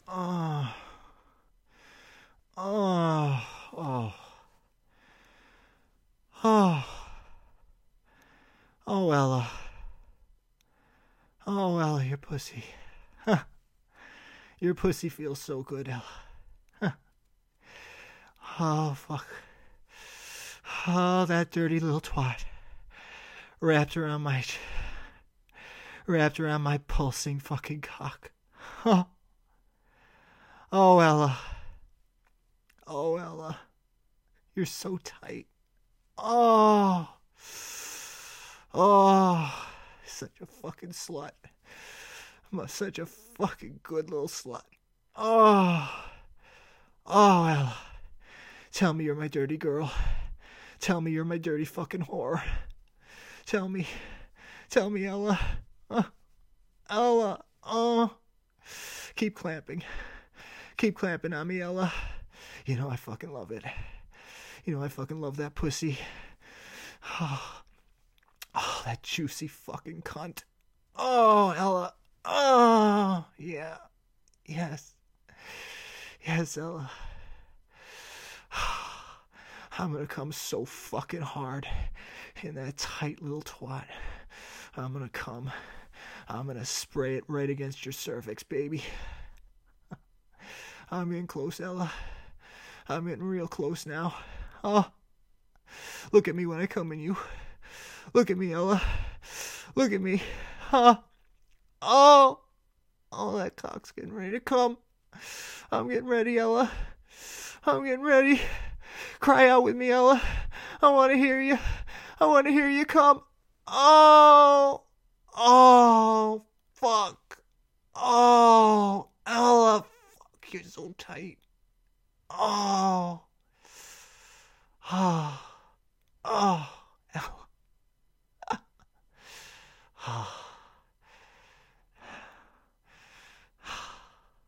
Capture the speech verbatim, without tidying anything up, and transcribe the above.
Oh. Oh. Oh. Oh. Oh, Ella. Oh, Ella, your pussy. Huh. Your pussy feels so good, Ella. Huh. Oh, fuck. Oh, that dirty little twat. Wrapped around my... Wrapped around my pulsing fucking cock. Oh. Oh, Ella. Oh, Ella. You're so tight. Oh. Oh. Such a fucking slut. I'm a, such a fucking good little slut. Oh. Oh, Ella. Tell me you're my dirty girl. Tell me you're my dirty fucking whore. Tell me. Tell me, Ella. Uh, Ella. Oh. Keep clamping. Keep clamping on me, Ella. You know I fucking love it. You know I fucking love that pussy. Oh, oh that juicy fucking cunt. Oh, Ella. Oh, yeah. Yes. Yes, Ella. I'm gonna come so fucking hard in that tight little twat. I'm gonna come. I'm gonna spray it right against your cervix, baby. I'm getting close, Ella. I'm getting real close now. Oh, look at me when I come in you. Look at me, Ella. Look at me. Huh? Oh, oh, that cock's getting ready to come. I'm getting ready, Ella. I'm getting ready. Cry out with me, Ella. I want to hear you. I want to hear you come. Oh, oh, fuck. Oh, Ella, fuck, you're so tight. Oh, oh, oh.